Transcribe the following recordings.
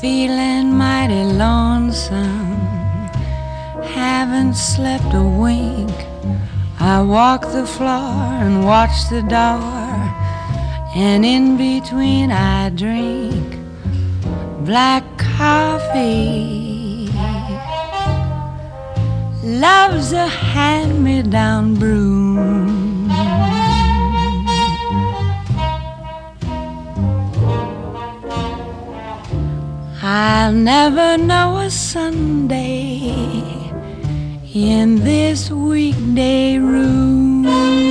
Feeling mighty lonesome, haven't slept a wink. I walk the floor and watch the door, and in between I drink black coffee. Love's a hand-me-down broom. I'll never know a Sunday in this weekday room.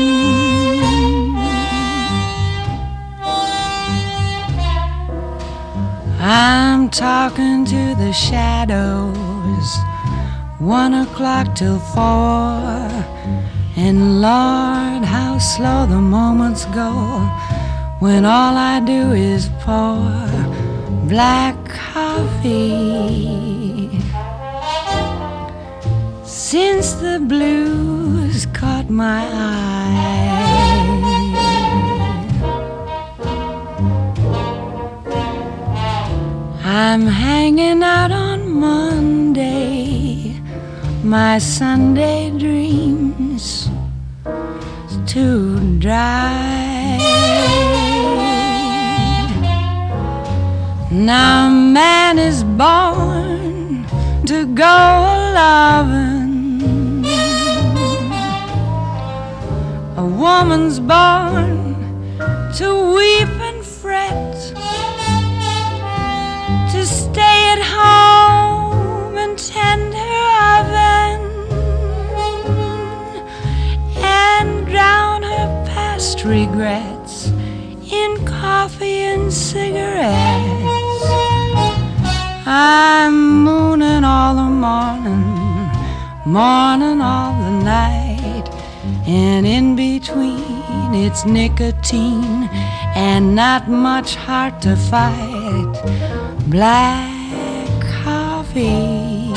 I'm talking to the shadows, 1 o'clock till 4, and Lord, how slow the moments go when all I do is pour black coffee. Since the blues caught my eye, I'm hanging out on Monday, my Sunday dreams too dry. Now man is born to go a-lovin', a woman's born to weep and fret, to stay at home and tend her oven, and drown her past regrets in coffee and cigarettes. I'm mooning all the morning, morning all the night, and in between it's nicotine and not much heart to fight. Black coffee,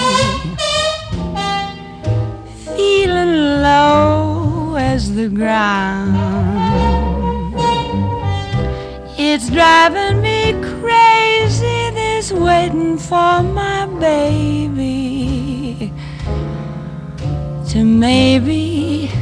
feeling low as the ground. It's driving me crazy, this waiting for my baby to maybe